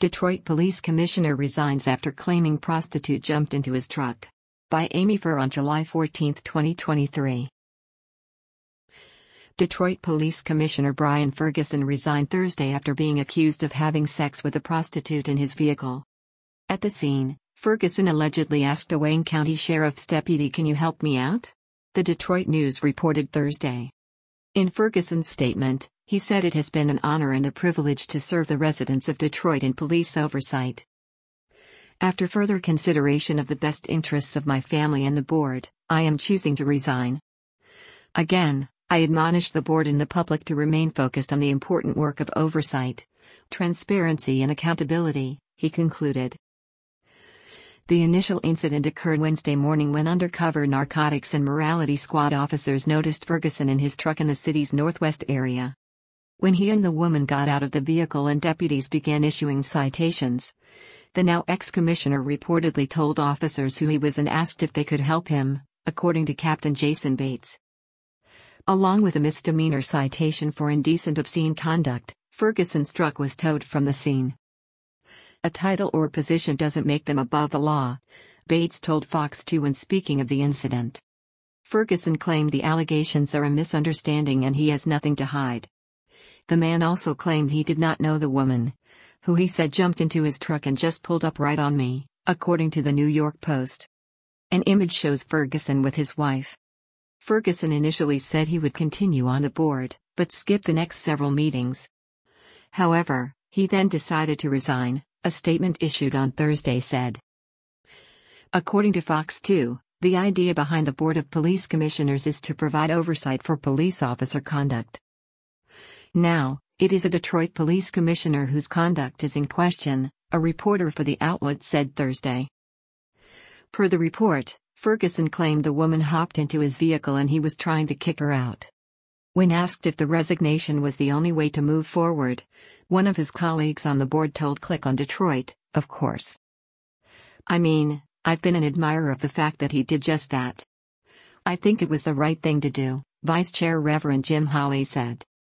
Detroit Police Commissioner resigns after claiming prostitute jumped into his truck. By Amy Furr on July 14, 2023. Detroit Police Commissioner Brian Ferguson resigned Thursday after being accused of having sex with a prostitute in his vehicle. At the scene, Ferguson allegedly asked a Wayne County Sheriff's deputy, "Can you help me out?" The Detroit News reported Thursday. In Ferguson's statement, he said, "It has been an honor and a privilege to serve the residents of Detroit in police oversight. After further consideration of the best interests of my family and the board, I am choosing to resign. Again, I admonish the board and the public to remain focused on the important work of oversight, transparency and accountability," he concluded. The initial incident occurred Wednesday morning when undercover narcotics and morality squad officers noticed Ferguson in his truck in the city's northwest area. When he and the woman got out of the vehicle and deputies began issuing citations, the now ex-commissioner reportedly told officers who he was and asked if they could help him, according to Captain Jason Bates. Along with a misdemeanor citation for indecent obscene conduct, Ferguson's truck was towed from the scene. "A title or position doesn't make them above the law," Bates told Fox 2 when speaking of the incident. Ferguson claimed the allegations are a misunderstanding and he has nothing to hide. The man also claimed he did not know the woman, who he said jumped into his truck and just pulled up right on me, according to the New York Post. An image shows Ferguson with his wife. Ferguson initially said he would continue on the board, but skipped the next several meetings. However, he then decided to resign, a statement issued on Thursday said. According to Fox 2, the idea behind the Board of Police Commissioners is to provide oversight for police officer conduct. Now, it is a Detroit police commissioner whose conduct is in question, a reporter for the outlet said Thursday. Per the report, Ferguson claimed the woman hopped into his vehicle and he was trying to kick her out. When asked if the resignation was the only way to move forward, one of his colleagues on the board told Click on Detroit, "Of course. I mean, I've been an admirer of the fact that he did just that. I think it was the right thing to do," Vice Chair Reverend Jim Hawley said.